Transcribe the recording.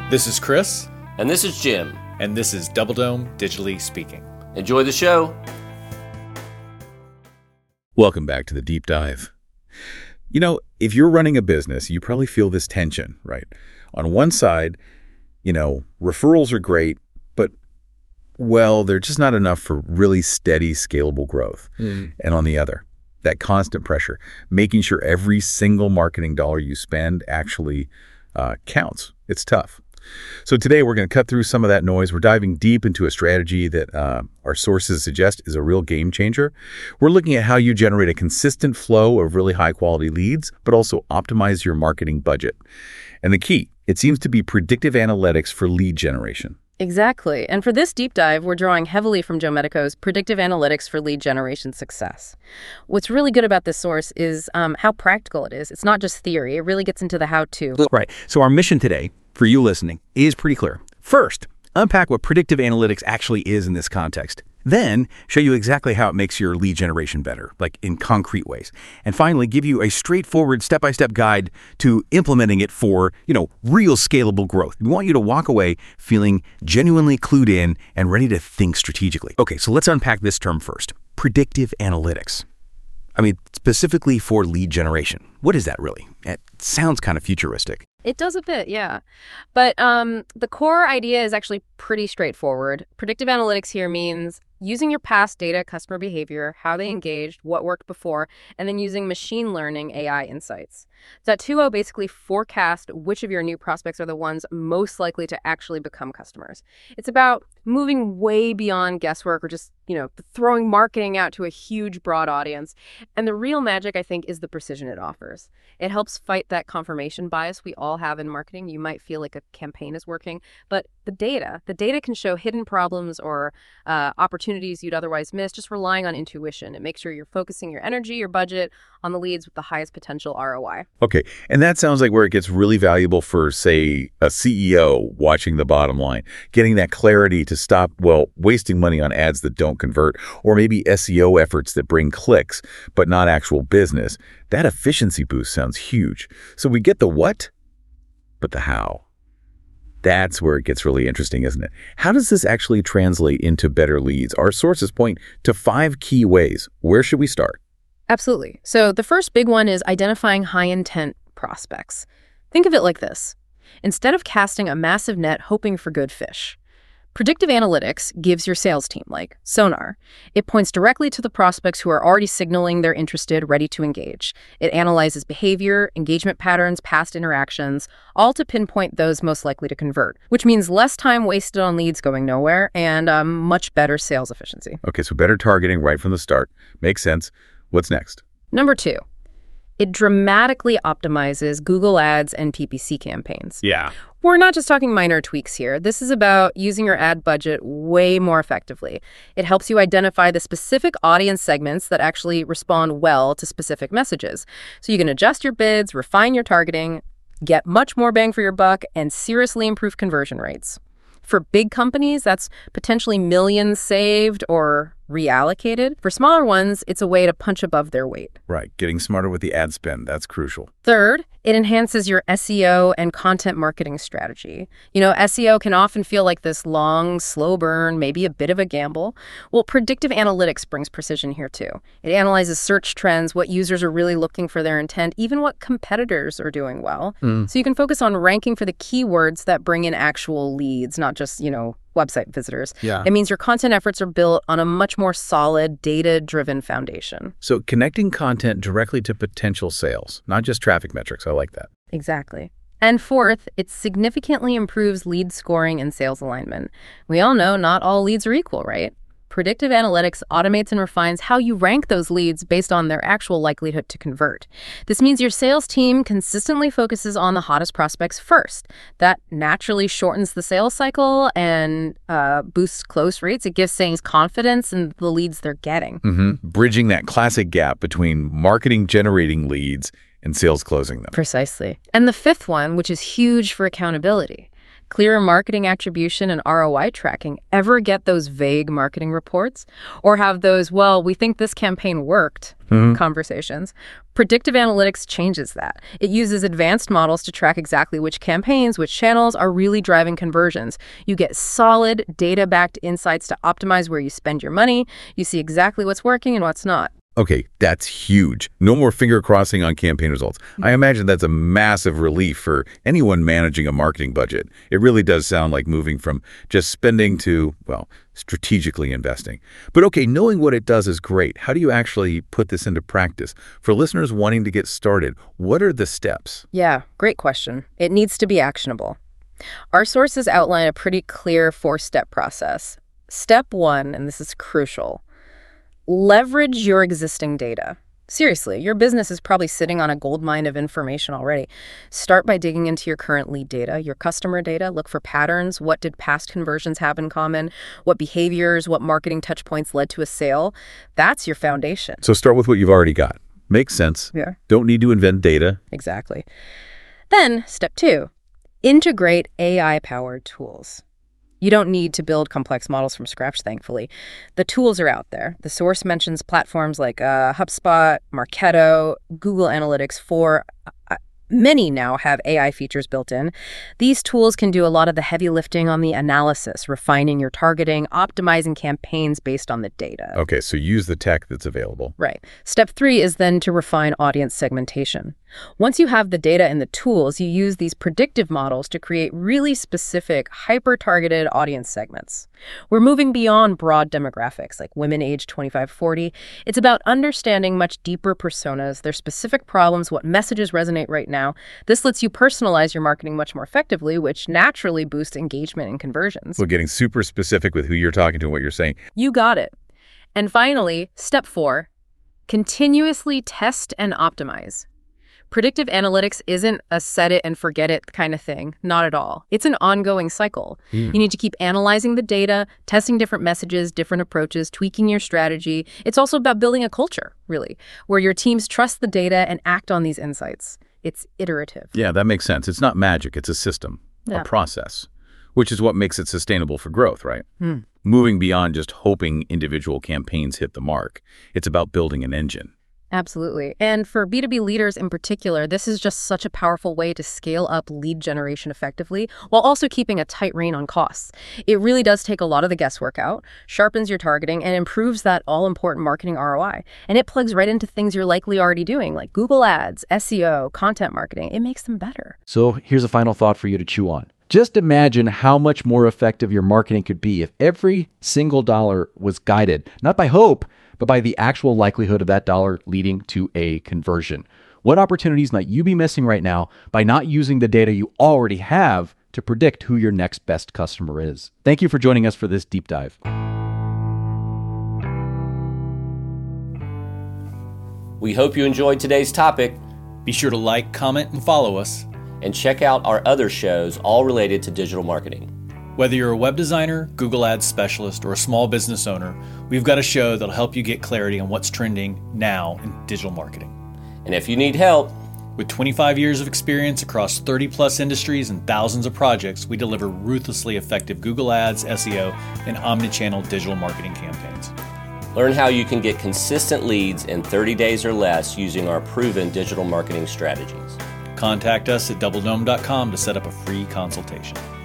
This is Chris. And this is Jim. And this is Double Dome Digitally Speaking. Enjoy the show. Welcome back to the Deep Dive. You know, if you're running a business, you probably feel this tension, right? On one side, referrals are great, but, well, they're just not enough for really steady, scalable growth. And on the other, that constant pressure, making sure every single marketing dollar you spend actually counts. It's tough. So today we're going to cut through some of that noise. We're diving deep into a strategy that our sources suggest is a real game changer. We're looking at how you generate a consistent flow of really high quality leads, but also optimize your marketing budget. And the key, it seems to be predictive analytics for lead generation. Exactly. And for this deep dive, we're drawing heavily from Joe Medico's Predictive Analytics for Lead Generation Success. What's really good about this source is how practical it is. It's not just theory. It really gets into the how-to. Right. So our mission today, for you listening, is pretty clear. First, unpack what predictive analytics actually is in this context. Then, show you exactly how it makes your lead generation better, like in concrete ways. And finally, give you a straightforward step-by-step guide to implementing it for, real scalable growth. We want you to walk away feeling genuinely clued in and ready to think strategically. Okay, so let's unpack this term first. Predictive analytics. I mean, specifically for lead generation. What is that really? It sounds kind of futuristic. It does a bit, yeah. But the core idea is actually pretty straightforward. Predictive analytics here means using your past data, customer behavior, how they engaged, what worked before, and then using machine learning AI insights. .20 basically forecast which of your new prospects are the ones most likely to actually become customers. It's about moving way beyond guesswork or just, throwing marketing out to a huge, broad audience. And the real magic, I think, is the precision it offers. It helps fight that confirmation bias we all have in marketing. You might feel like a campaign is working, but the data can show hidden problems or opportunities you'd otherwise miss just relying on intuition. It makes sure you're focusing your energy, your budget on the leads with the highest potential ROI. Okay, and that sounds like where it gets really valuable for, say, a CEO watching the bottom line, getting that clarity to stop, wasting money on ads that don't convert, or maybe SEO efforts that bring clicks, but not actual business. That efficiency boost sounds huge. So we get the what, but the how. That's where it gets really interesting, isn't it? How does this actually translate into better leads? Our sources point to 5 key ways. Where should we start? Absolutely. So the first big one is identifying high-intent prospects. Think of it like this. Instead of casting a massive net hoping for good fish, predictive analytics gives your sales team, like sonar. It points directly to the prospects who are already signaling they're interested, ready to engage. It analyzes behavior, engagement patterns, past interactions, all to pinpoint those most likely to convert, which means less time wasted on leads going nowhere and much better sales efficiency. Okay, so better targeting right from the start. Makes sense. What's next? Number 2, it dramatically optimizes Google Ads and PPC campaigns. Yeah. We're not just talking minor tweaks here. This is about using your ad budget way more effectively. It helps you identify the specific audience segments that actually respond well to specific messages. So you can adjust your bids, refine your targeting, get much more bang for your buck, and seriously improve conversion rates. For big companies, that's potentially millions saved or reallocated. For smaller ones, it's a way to punch above their weight. Right. Getting smarter with the ad spend. That's crucial. Third, it enhances your SEO and content marketing strategy. SEO can often feel like this long, slow burn, maybe a bit of a gamble. Well, predictive analytics brings precision here too. It analyzes search trends, what users are really looking for their intent, even what competitors are doing well. So you can focus on ranking for the keywords that bring in actual leads, not just, website visitors. Yeah. It means your content efforts are built on a much more solid, data-driven foundation. So connecting content directly to potential sales, not just traffic metrics. I like that. Exactly. And fourth, it significantly improves lead scoring and sales alignment. We all know not all leads are equal, right? Predictive analytics automates and refines how you rank those leads based on their actual likelihood to convert. This means your sales team consistently focuses on the hottest prospects first. That naturally shortens the sales cycle and boosts close rates. It gives sales confidence in the leads they're getting. Bridging that classic gap between marketing generating leads and sales closing them. Precisely. And the fifth one, which is huge for accountability. Clearer marketing attribution and ROI tracking. Ever get those vague marketing reports? Or have those, well, we think this campaign worked conversations? Predictive analytics changes that. It uses advanced models to track exactly which campaigns, which channels are really driving conversions. You get solid, data-backed insights to optimize where you spend your money. You see exactly what's working and what's not. Okay, that's huge. No more finger crossing on campaign results. I imagine that's a massive relief for anyone managing a marketing budget. It really does sound like moving from just spending to, well, strategically investing. But okay, knowing what it does is great. How do you actually put this into practice? For listeners wanting to get started, what are the steps? Yeah, great question. It needs to be actionable. Our sources outline a pretty clear 4-step process. Step 1, and this is crucial, leverage your existing data. Seriously, your business is probably sitting on a goldmine of information already. Start by digging into your current lead data, your customer data. Look for patterns. What did past conversions have in common? What behaviors, what marketing touch points led to a sale? That's your foundation. So start with what you've already got. Makes sense. Yeah. Don't need to invent data. Exactly. Then, step 2, integrate AI-powered tools. You don't need to build complex models from scratch, thankfully. The tools are out there. The source mentions platforms like HubSpot, Marketo, Google Analytics 4. Many now have AI features built in. These tools can do a lot of the heavy lifting on the analysis, refining your targeting, optimizing campaigns based on the data. Okay, so use the tech that's available. Right. Step 3 is then to refine audience segmentation. Once you have the data and the tools, you use these predictive models to create really specific, hyper-targeted audience segments. We're moving beyond broad demographics like women aged 25-40. It's about understanding much deeper personas, their specific problems, what messages resonate right now. This lets you personalize your marketing much more effectively, which naturally boosts engagement and conversions. So getting super specific with who you're talking to and what you're saying. You got it. And finally, step 4, continuously test and optimize. Predictive analytics isn't a set it and forget it kind of thing. Not at all. It's an ongoing cycle. You need to keep analyzing the data, testing different messages, different approaches, tweaking your strategy. It's also about building a culture, really, where your teams trust the data and act on these insights. It's iterative. Yeah, that makes sense. It's not magic. It's a system, a process, which is what makes it sustainable for growth, right? Moving beyond just hoping individual campaigns hit the mark. It's about building an engine. Absolutely. And for B2B leaders in particular, this is just such a powerful way to scale up lead generation effectively while also keeping a tight rein on costs. It really does take a lot of the guesswork out, sharpens your targeting, and improves that all-important marketing ROI. And it plugs right into things you're likely already doing, like Google Ads, SEO, content marketing. It makes them better. So here's a final thought for you to chew on. Just imagine how much more effective your marketing could be if every single dollar was guided, not by hope, but by the actual likelihood of that dollar leading to a conversion. What opportunities might you be missing right now by not using the data you already have to predict who your next best customer is? Thank you for joining us for this deep dive. We hope you enjoyed today's topic, Be sure to like, comment, and follow us. and check out our other shows, all related to digital marketing. Whether you're a web designer, Google Ads specialist, or a small business owner, we've got a show that'll help you get clarity on what's trending now in digital marketing. And if you need help, With 25 years of experience across 30-plus industries and thousands of projects, we deliver ruthlessly effective Google Ads, SEO, and omnichannel digital marketing campaigns. learn how you can get consistent leads in 30 days or less using our proven digital marketing strategies. Contact us at doubledome.com to set up a free consultation.